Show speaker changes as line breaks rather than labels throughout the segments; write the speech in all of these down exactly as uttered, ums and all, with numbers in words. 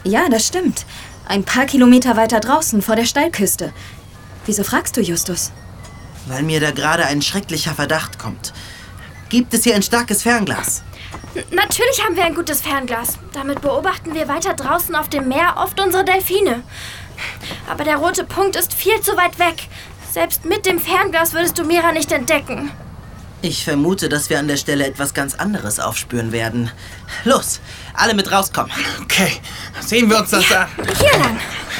Ja, das stimmt. Ein paar Kilometer weiter draußen, vor der Steilküste. Wieso fragst du, Justus?
Weil mir da gerade ein schrecklicher Verdacht kommt. Gibt es hier ein starkes Fernglas?
N- Natürlich haben wir ein gutes Fernglas. Damit beobachten wir weiter draußen auf dem Meer oft unsere Delfine. Aber der rote Punkt ist viel zu weit weg. Selbst mit dem Fernglas würdest du Mira nicht entdecken.
Ich vermute, dass wir an der Stelle etwas ganz anderes aufspüren werden. Los, alle mit rauskommen.
Okay, sehen wir uns das
Ja,
an.
hier lang.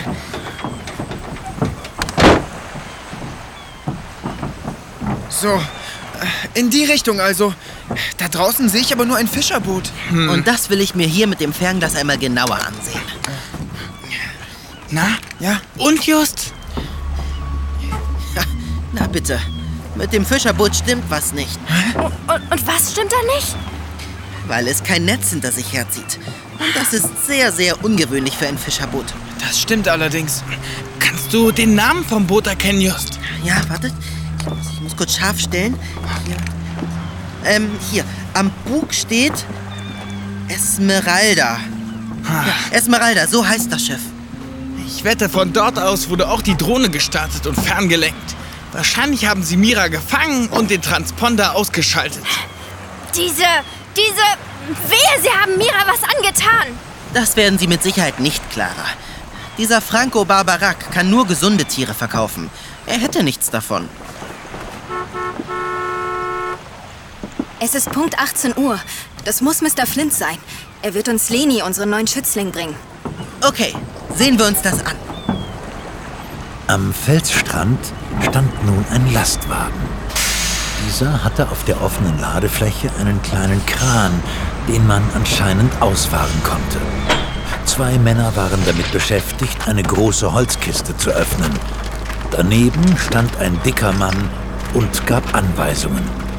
So, in die Richtung also. Da draußen sehe ich aber nur ein Fischerboot.
Hm. Und das will ich mir hier mit dem Fernglas einmal genauer ansehen.
Na?
Ja?
Und Just?
Ja, na bitte. Mit dem Fischerboot stimmt was nicht.
Und, und, und was stimmt da nicht?
Weil es kein Netz hinter sich herzieht. Und das ist sehr, sehr ungewöhnlich für ein Fischerboot.
Das stimmt allerdings.
Kannst du den Namen vom Boot erkennen, Just?
Ja, wartet. Ich muss, ich muss kurz scharf stellen. Hier. Ähm, hier. Am Bug steht Esmeralda. Ja, Esmeralda, so heißt das Schiff.
Ich wette, von dort aus wurde auch die Drohne gestartet und ferngelenkt. Wahrscheinlich haben sie Mira gefangen und den Transponder ausgeschaltet.
Diese, diese... Wehe, sie haben Mira was angetan.
Das werden Sie mit Sicherheit nicht, Clara. Dieser Franco Barbarac kann nur gesunde Tiere verkaufen. Er hätte nichts davon.
Es ist Punkt achtzehn Uhr. Das muss Mister Flint sein. Er wird uns Leni, unseren neuen Schützling, bringen.
Okay, sehen wir uns das an.
Am Felsstrand stand nun ein Lastwagen. Dieser hatte auf der offenen Ladefläche einen kleinen Kran, den man anscheinend ausfahren konnte. Zwei Männer waren damit beschäftigt, eine große Holzkiste zu öffnen. Daneben stand ein dicker Mann und gab Anweisungen.